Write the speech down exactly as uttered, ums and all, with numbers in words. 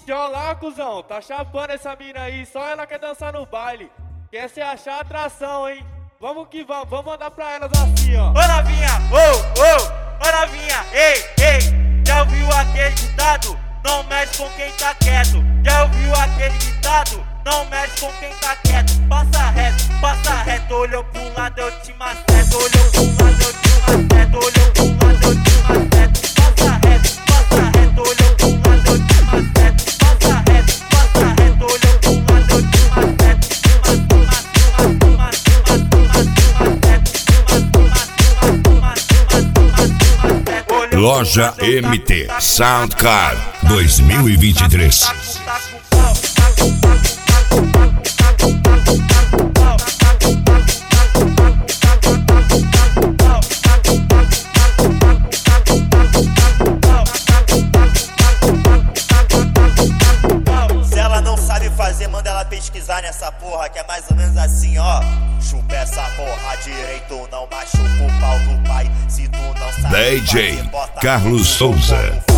Que ó lá, cuzão, tá chapando essa mina aí, só ela quer dançar no baile. Quer se achar atração, hein? Vamos que vamos, vamos mandar pra elas assim, ó. Ô novinha, ô, ô, ô novinha, ei, ei. Já ouviu aquele ditado? Não mexe com quem tá quieto. Já ouviu aquele ditado? Não mexe com quem tá quieto. Passa reto, passa reto. Olhou pro lado, eu te maceto. Olhou pro lado, eu te maceto. Olhou pro lado, eu te maceto. Passa reto, passa reto. Olhou pro lado, eu te maceto. Passa reto, passa reto. Olhou pro lado, eu te maceto. Loja M T Soundcard dois mil e vinte e três. Se ela não sabe fazer, manda ela pesquisar nessa porra, que é mais ou menos assim, ó. Chupa essa porra direito, não machuca o pau do pai. Se tu não sabe D J fazer, bota Carlos no Souza.